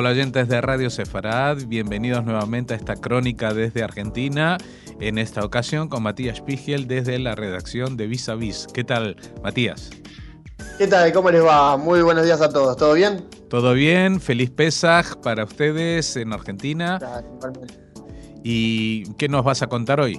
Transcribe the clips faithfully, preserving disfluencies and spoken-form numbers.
Hola oyentes de Radio Sefarad, bienvenidos nuevamente a esta crónica desde Argentina, en esta ocasión con Matías Spiegel desde la redacción de Vis a Vis. ¿Qué tal, Matías? ¿Qué tal? ¿Cómo les va? Muy buenos días a todos. ¿Todo bien? Todo bien, feliz Pesaj para ustedes en Argentina. Claro. ¿Y qué nos vas a contar hoy?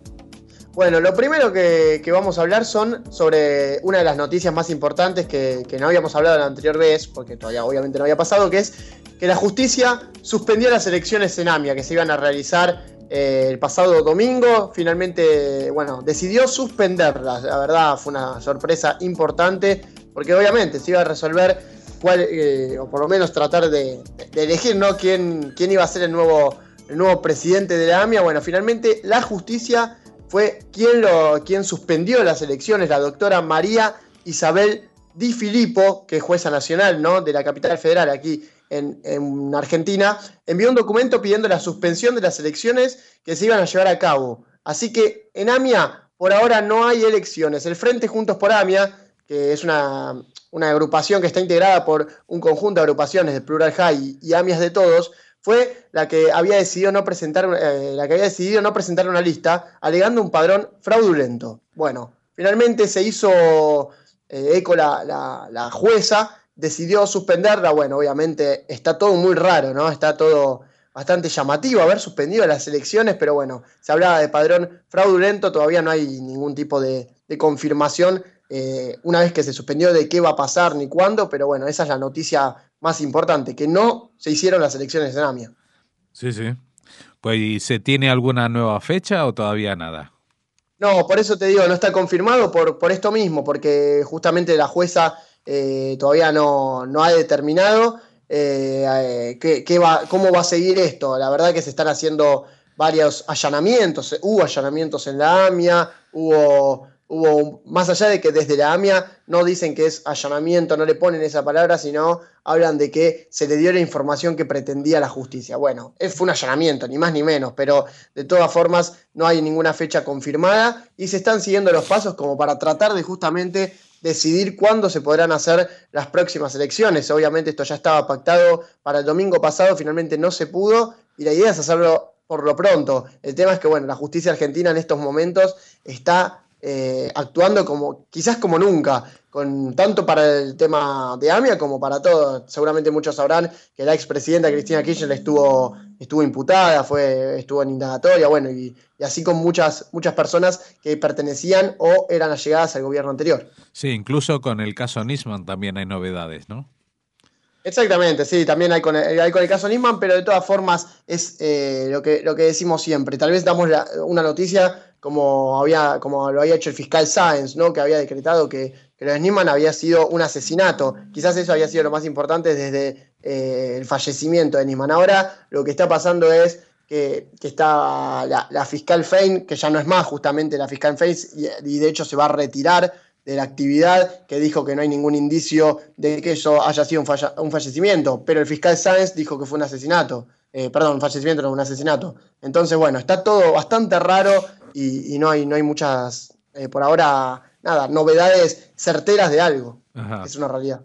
Bueno, lo primero que, que vamos a hablar son sobre una de las noticias más importantes que, que no habíamos hablado la anterior vez, porque todavía obviamente no había pasado, que es que la justicia suspendió las elecciones en AMIA que se iban a realizar eh, el pasado domingo. Finalmente, bueno, decidió suspenderlas. La verdad fue una sorpresa importante, porque obviamente se iba a resolver cuál, eh, o por lo menos tratar de, de elegir, ¿no?, quién, quién iba a ser el nuevo, el nuevo presidente de la AMIA. Bueno, finalmente la justicia fue quien, lo, quien suspendió las elecciones. La doctora María Isabel Di Filippo, que es jueza nacional, ¿no?, de la capital federal aquí en, en Argentina, envió un documento pidiendo la suspensión de las elecciones que se iban a llevar a cabo. Así que en AMIA por ahora no hay elecciones. El Frente Juntos por AMIA, que es una, una agrupación que está integrada por un conjunto de agrupaciones de Plural High y, y AMIAs de Todos, fue la que había decidido no presentar, eh, la que había decidido no presentar una lista, alegando un padrón fraudulento. Bueno, finalmente se hizo eh, eco la, la, la jueza, decidió suspenderla. Bueno, obviamente está todo muy raro, ¿no? Está todo bastante llamativo haber suspendido las elecciones, pero bueno, se hablaba de padrón fraudulento, todavía no hay ningún tipo de, de confirmación eh, una vez que se suspendió de qué va a pasar ni cuándo, pero bueno, esa es la noticia más importante, que no se hicieron las elecciones en AMIA. Sí, sí. Pues, ¿y se tiene alguna nueva fecha o todavía nada? No, por eso te digo, no está confirmado por, por esto mismo, porque justamente la jueza eh, todavía no, no ha determinado eh, eh, qué, qué va, cómo va a seguir esto. La verdad que se están haciendo varios allanamientos, hubo allanamientos en la AMIA, hubo... Hubo, más allá de que desde la AMIA no dicen que es allanamiento, no le ponen esa palabra, sino hablan de que se le dio la información que pretendía la justicia. Bueno, fue un allanamiento, ni más ni menos, pero de todas formas no hay ninguna fecha confirmada y se están siguiendo los pasos como para tratar de justamente decidir cuándo se podrán hacer las próximas elecciones. Obviamente esto ya estaba pactado para el domingo pasado, finalmente no se pudo y la idea es hacerlo por lo pronto. El tema es que, bueno, la justicia argentina en estos momentos está Eh, actuando como quizás como nunca, con, tanto para el tema de AMIA como para todo. Seguramente muchos sabrán que la expresidenta Cristina Kirchner estuvo, estuvo imputada, fue, estuvo en indagatoria, bueno, y, y así con muchas, muchas personas que pertenecían o eran allegadas al gobierno anterior. Sí, incluso con el caso Nisman también hay novedades, ¿no? Exactamente, sí, también hay con el, hay con el caso Nisman, pero de todas formas es eh, lo, que, lo que decimos siempre. Tal vez damos la, una noticia como, había, como lo había hecho el fiscal Sáenz, ¿no?, que había decretado que, que lo de Nisman había sido un asesinato. Quizás eso había sido lo más importante desde eh, el fallecimiento de Nisman. Ahora lo que está pasando es que, que está la, la fiscal Fein, que ya no es más justamente la fiscal Fein, y, y de hecho se va a retirar de la actividad, que dijo que no hay ningún indicio de que eso haya sido un, falla, un fallecimiento, pero el fiscal Sáenz dijo que fue un asesinato, eh, perdón, un fallecimiento, no un asesinato. Entonces, bueno, está todo bastante raro y, y no hay, no hay muchas, eh, por ahora, nada, novedades certeras de algo. Ajá. Es una realidad.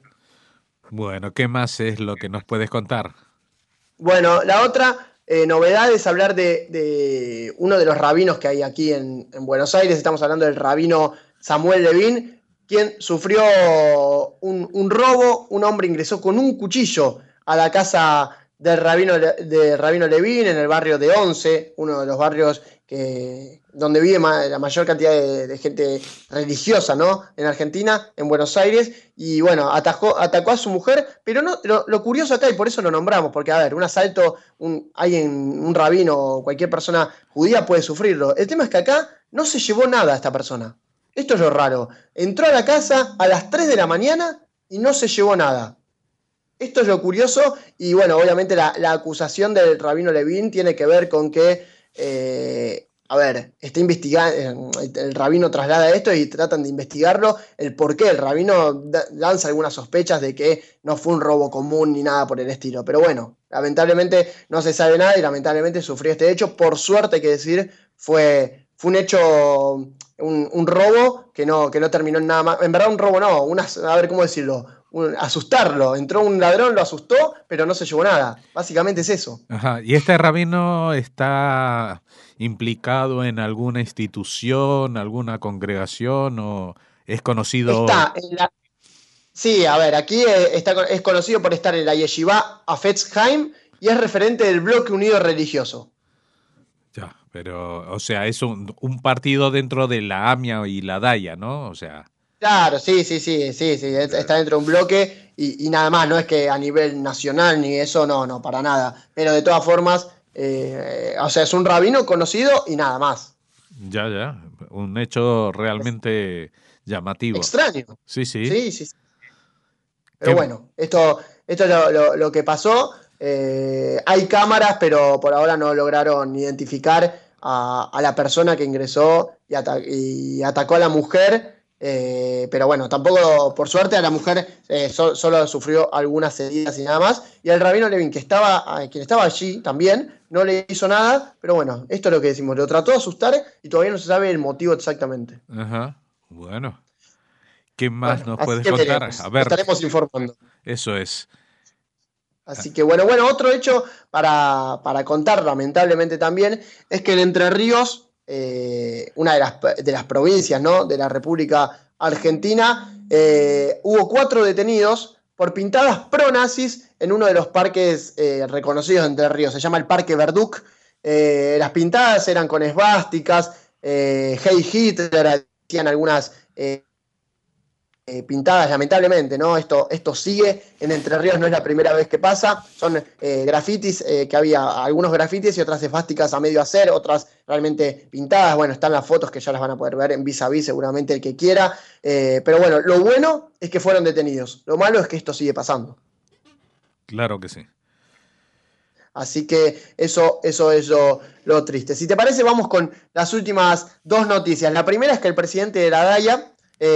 Bueno, ¿qué más es lo que nos puedes contar? Bueno, la otra eh, novedad es hablar de, de uno de los rabinos que hay aquí en, en Buenos Aires. Estamos hablando del rabino Samuel Levín, quien sufrió un, un robo. Un hombre ingresó con un cuchillo a la casa del rabino, de rabino Levín en el barrio de Once, uno de los barrios que, donde vive ma, la mayor cantidad de, de gente religiosa, ¿no?, en Argentina, en Buenos Aires. Y bueno, atajó, atacó a su mujer, pero no, lo, lo curioso acá, y por eso lo nombramos, porque a ver, un asalto, un, alguien, un rabino o cualquier persona judía puede sufrirlo. El tema es que acá no se llevó nada a esta persona. Esto es lo raro. Entró a la casa a las tres de la mañana y no se llevó nada. Esto es lo curioso. Y bueno, obviamente la, la acusación del rabino Levín tiene que ver con que, eh, a ver, está investigando, el rabino traslada esto y tratan de investigarlo, el por qué. El rabino da, lanza algunas sospechas de que no fue un robo común ni nada por el estilo. Pero bueno, lamentablemente no se sabe nada y lamentablemente sufrió este hecho. Por suerte, hay que decir, fue, fue un hecho... Un, un robo que no, que no terminó en nada más. En verdad un robo no, una, a ver cómo decirlo, un, asustarlo. Entró un ladrón, lo asustó, pero no se llevó nada. Básicamente es eso. Ajá. ¿Y este rabino está implicado en alguna institución, alguna congregación o es conocido? Está en la... Sí, a ver, aquí está, es conocido por estar en la Yeshiva Hafetz Haim y es referente del Bloque Unido Religioso. Ya, pero, o sea, es un, un partido dentro de la AMIA y la DAIA, ¿no? O sea... Claro, sí, sí, sí, sí, sí, está dentro de un bloque y, y nada más, no es que a nivel nacional ni eso, no, no, para nada. Pero de todas formas, eh, o sea, es un rabino conocido y nada más. Ya, ya, un hecho realmente llamativo. Extraño. Sí, sí. Sí, sí, sí. Pero ¿Qué? bueno, esto, esto es lo, lo, lo que pasó. Eh, hay cámaras, pero por ahora no lograron identificar a, a la persona que ingresó y, ata y atacó a la mujer. Eh, pero bueno, tampoco, por suerte, a la mujer eh, so, solo sufrió algunas heridas y nada más. Y al rabino Levin, que estaba, quien estaba allí también, no le hizo nada. Pero bueno, esto es lo que decimos. Lo trató de asustar y todavía no se sabe el motivo exactamente. Ajá, bueno. ¿Qué más Bueno, nos puedes que contar? veremos. A ver. Estaremos informando. Eso es. Así que bueno, bueno, otro hecho para, para contar, lamentablemente también, es que en Entre Ríos, eh, una de las, de las provincias, ¿no?, de la República Argentina, eh, hubo cuatro detenidos por pintadas pro-nazis en uno de los parques eh, reconocidos de Entre Ríos. Se llama el Parque Verduc. Eh, las pintadas eran con esvásticas, eh, Hey Hitler, hacían algunas... Eh, Eh, pintadas, lamentablemente, ¿no? Esto, esto sigue en Entre Ríos, no es la primera vez que pasa. Son eh, grafitis, eh, que había algunos grafitis y otras esvásticas a medio hacer, otras realmente pintadas. Bueno, están las fotos que ya las van a poder ver en Vis a Vis, seguramente el que quiera. Eh, pero bueno, lo bueno es que fueron detenidos. Lo malo es que esto sigue pasando. Claro que sí. Así que eso, eso es lo, lo triste. Si te parece, vamos con las últimas dos noticias. La primera es que el presidente de la DAIA,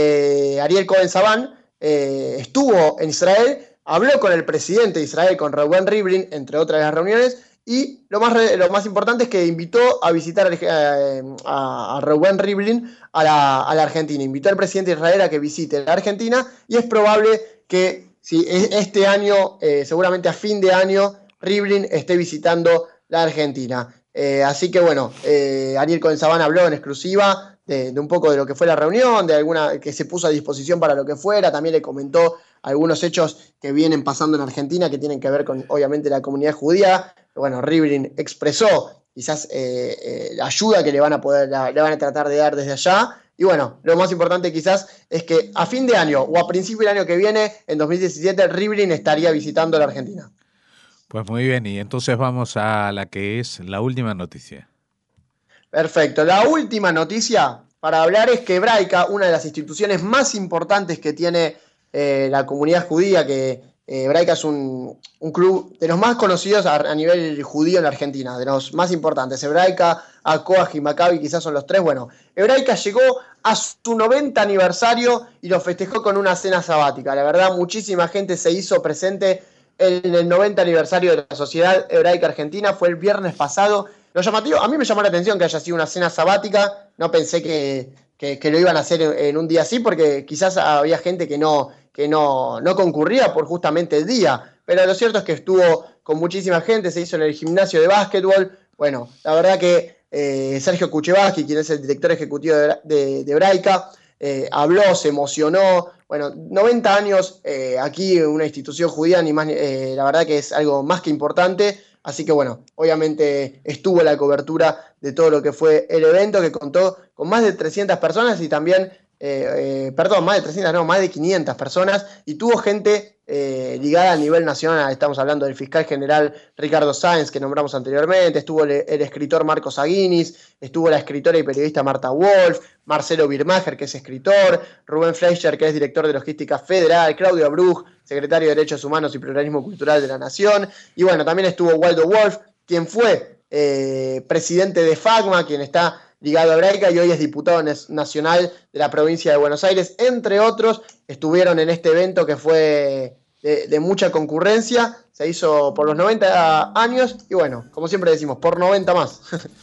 Eh, Ariel Cohen-Saban, eh, estuvo en Israel, habló con el presidente de Israel, con Reuven Rivlin, entre otras las reuniones, y lo más, lo más importante es que invitó a visitar eh, a, a Reuven Rivlin a la, a la Argentina. Invitó al presidente de Israel a que visite la Argentina y es probable que si este año, eh, seguramente a fin de año, Rivlin esté visitando la Argentina. Eh, así que bueno, eh, Ariel Cohen-Saban habló en exclusiva de, de un poco de lo que fue la reunión, de alguna que se puso a disposición para lo que fuera. También le comentó algunos hechos que vienen pasando en Argentina que tienen que ver con, obviamente, la comunidad judía. Bueno, Rivlin expresó quizás eh, eh, la ayuda que le van a poder, la, le van a tratar de dar desde allá. Y bueno, lo más importante quizás es que a fin de año o a principio del año que viene, en dos mil diecisiete, Rivlin estaría visitando la Argentina. Pues muy bien, y entonces vamos a la que es la última noticia. Perfecto. La última noticia para hablar es que Hebraica, una de las instituciones más importantes que tiene eh, la comunidad judía, que eh, Hebraica es un, un club de los más conocidos a, a nivel judío en la Argentina, de los más importantes. Hebraica, Hakoah y Maccabi quizás son los tres. Bueno, Hebraica llegó a su noventa aniversario y lo festejó con una cena sabática. La verdad, muchísima gente se hizo presente en el noventa aniversario de la Sociedad Hebraica Argentina. Fue el viernes pasado. Lo llamativo, a mí me llamó la atención que haya sido una cena sabática. No pensé que, que, que lo iban a hacer en, en un día así, porque quizás había gente que no, que no, no concurría por justamente el día. Pero lo cierto es que estuvo con muchísima gente, se hizo en el gimnasio de básquetbol. Bueno, la verdad que eh, Sergio Kuchevaski, quien es el director ejecutivo de, de, de Hebraica, eh, habló, se emocionó. Bueno, noventa años eh, aquí, una institución judía, ni más, eh, la verdad que es algo más que importante. Así que bueno, obviamente estuvo la cobertura de todo lo que fue el evento, que contó con más de trescientas personas y también, eh, eh, perdón, más de trescientas, no, más de quinientas personas, y tuvo gente eh, ligada a nivel nacional. Estamos hablando del fiscal general Ricardo Sáenz, que nombramos anteriormente, estuvo el, el escritor Marcos Aguinis, estuvo la escritora y periodista Marta Wolf, Marcelo Birmacher, que es escritor, Rubén Fleischer, que es director de Logística Federal, Claudio Abruj, secretario de Derechos Humanos y Pluralismo Cultural de la Nación, y bueno, también estuvo Waldo Wolf, quien fue eh, presidente de FACMA, quien está ligado a Hebraica y hoy es diputado nacional de la provincia de Buenos Aires, entre otros. Estuvieron en este evento que fue de, de mucha concurrencia, se hizo por los noventa años y bueno, como siempre decimos, por noventa más.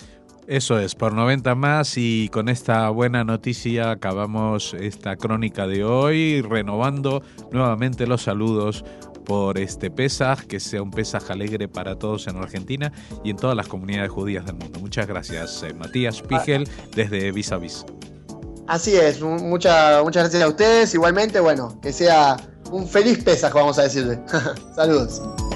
Eso es, por noventa más, y con esta buena noticia acabamos esta crónica de hoy, renovando nuevamente los saludos por este Pesaj, que sea un Pesaj alegre para todos en Argentina y en todas las comunidades judías del mundo. Muchas gracias, eh, Matías Spiegel, desde Vis a Vis. Así es, mucha, muchas gracias a ustedes, igualmente, bueno, que sea un feliz Pesaj, vamos a decirle. Saludos.